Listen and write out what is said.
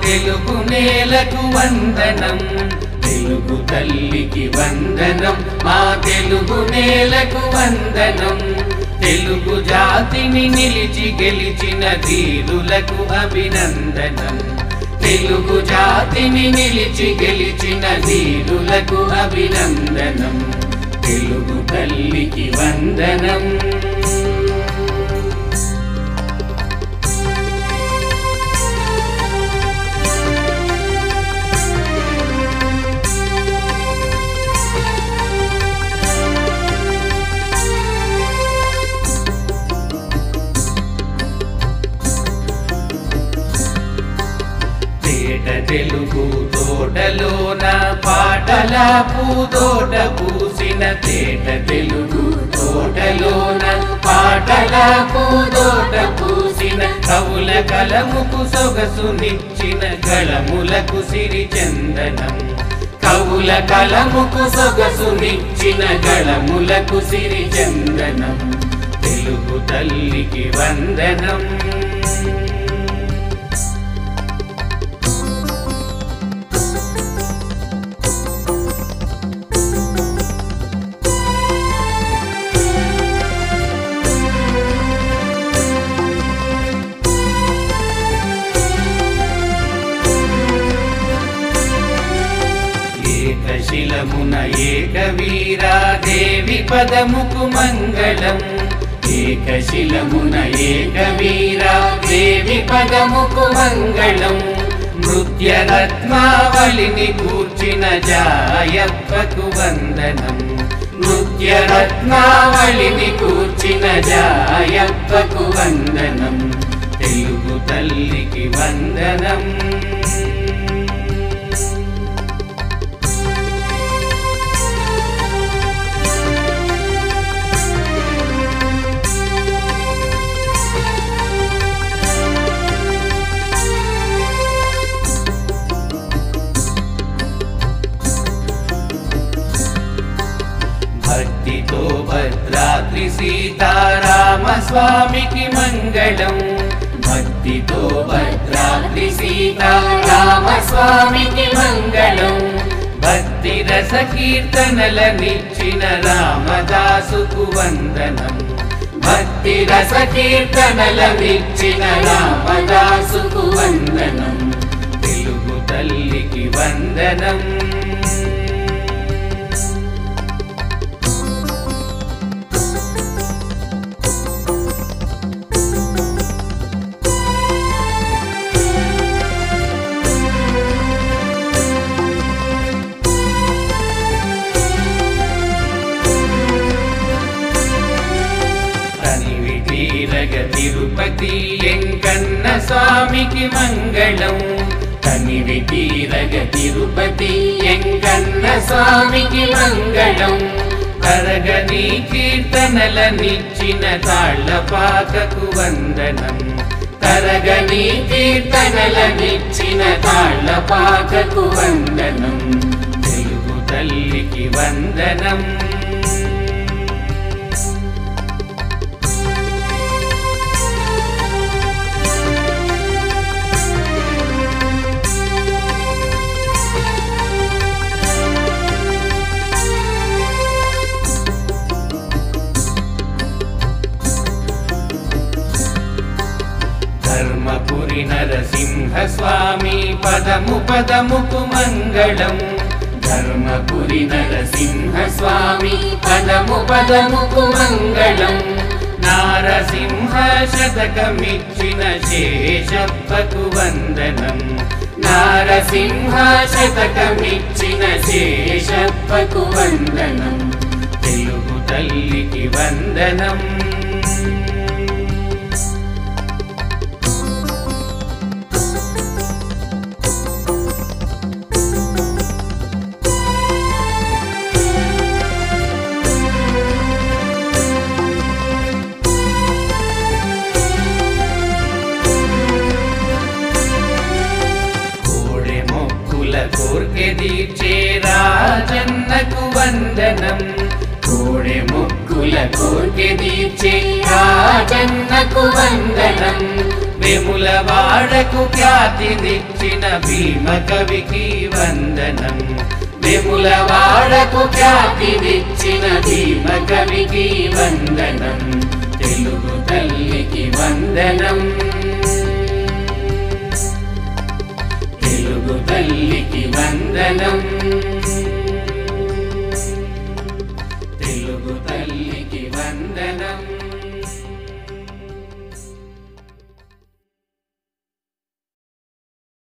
తెలుగు నేలకు వందనం, తెలుగు తల్లికి వందనం, మా తెలుగు నేలకు వందనం. తెలుగు జాతిని నిలిచి గెలిచిన ధీరులకు అభినందనం, తెలుగు జాతిని నిలిచి గెలిచిన ధీరులకు అభినందనం. తెలుగు తల్లికి వందనం. తెలుగు తోటలోన పాటల పూదోట పూసిన తేట, తెలుగు తోటలోన పాటల పూదోట పూసిన కవుల కలముకు సొగసునిచ్చిన గళములకు సిరి చందనం, కవుల కలముకు సొగసునిచ్చిన గళములకు సిరి చందనం. తెలుగు తల్లికి వందనం. ఏకశిలమున ఏకవీరా దేవి పదముకు మంగళం, ఏకశిలమున ఏకవీరా దేవి పదముకు మంగళం. నృత్య రత్నావళిని కూర్చిన జాయప్పకు వందనం, నృత్య రత్నావళిని కూర్చిన జాయప్పకు వందనం. తెలుగు తల్లికి వందనం. భక్తితో భద్రాద్రి సీతారామ స్వామికి మంగళం, భక్తితో భద్రాద్రి సీతారామ స్వామికి మంగళం. భక్తి రస కీర్తనలనిచ్చిన రామదాసుకు వందనం, భక్తి రస కీర్తనలనిచ్చిన రామదాసుకు వందనం. తెలుగు తల్లికి వందనం. తిరుపతి ఎంకన్న స్వామికి మంగళం, తనివి తీరగ తిరుపతి ఎంకన్న స్వామికి మంగళం. తరగని కీర్తనలనిచ్చిన తాళ్లపాకకు వందనం, తరగని కీర్తనలనిచ్చిన తాళ్లపాకకు వందనం. తెలుగు తల్లికి వందనం. ధర్మపురి నరసింహ స్వామి పదము పదముకు మంగళం, ధర్మపురి నరసింహ స్వామి పదము పదముకు మంగళం. నారసింహ శతకమిచ్చిన శేషప్పకు వందనం, నారసింహ శతకమిచ్చిన శేషప్పకు వందనం. తెలుగు తల్లికి వందనం. కోర్కె తీర్చే రాజన్నకు వందనం, కోడె మొక్కుల కోర్కె తీర్చే రాజన్నకు వందనం. వేములవాడకు ఖ్యాతినిచ్చిన భీమ కవికి వందనం. వేములవాడకు ఖ్యాతినిచ్చిన భీమ కవికి వందనం. తెలుగు తల్లికి వందనం. తెలుగు తల్లికి వందనం.